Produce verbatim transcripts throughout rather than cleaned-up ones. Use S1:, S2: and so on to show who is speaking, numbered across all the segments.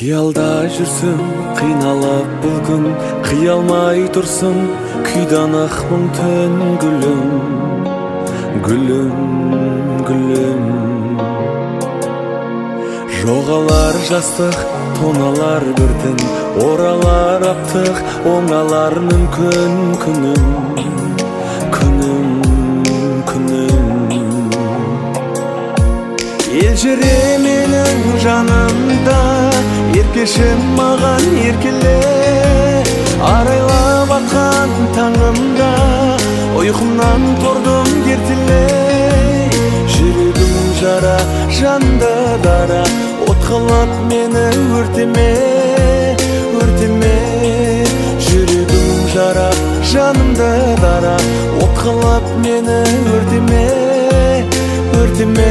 S1: Киялда жүрсүм, кыйналып бул күн, кыялмай турсун, күйдөн акмын түн гүлүм, гүлүм, гүлүм. Жогалар жастык, тоналар бирден, оралар аптык, оңалар мүмкүн күнүм, күнүм, күнүм. Эл жери менин жанымда, эркешим маған эркеле, арайлап аткан таңымда, уйкумдан турдум кертилей. Жүрөгүм жара, жанды дара, от кылып мени өртеме, өртеме. Жүрөгүм жара, жанымды дара, от кылып мени өртеме, өртеме.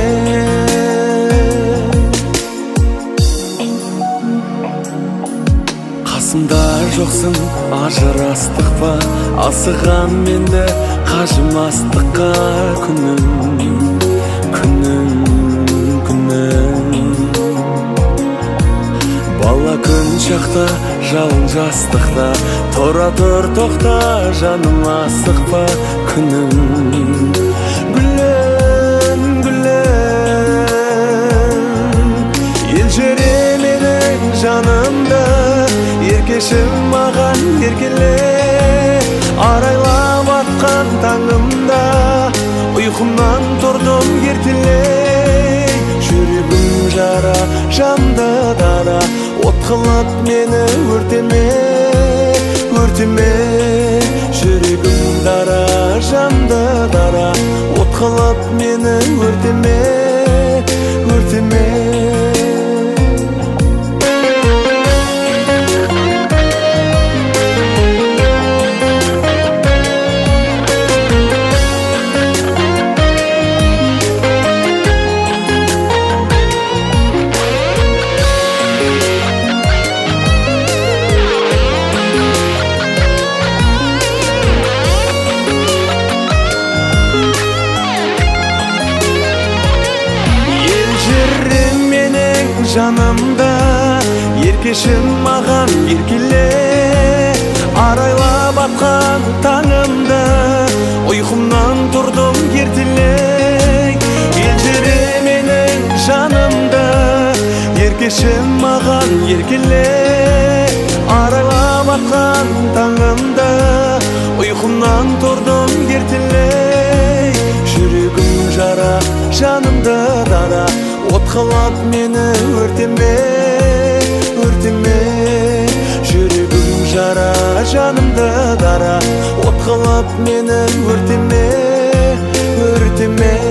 S1: Қасымда жоқсың, ажырастық па, асыған менде қажымастыққа күнім, күнім, күнім. Бала күн шақта, жалын жастықта, тұра тұр тоқта, жаным асықпа күнім, гүлім, гүлім. Ел жері менің жанымда, еркешім маған еркеле, арайлап атқан таңымда, уйқымнан тұрдым ертелей. Жүрегім жара, жанды дара, от қылып мені өртеме, өртеме. Жүрегім дара, жанды дара, от қылып мені өртеме, өртеме. Жанымда еркешім маған еркеле, арайлап атқан таңымда, уйқымнан тұрдым ертелей. Ел жері менің жанымда, еркешім маған еркеле, арайлап атқан таңымда, уйқымнан тұрдым ертелей. Жүрегім жара, жанымды дара, от қылып мені өртеме, өртеме. Жүрегім жара, жанымды дара, от қылып мені өртеме, өртеме.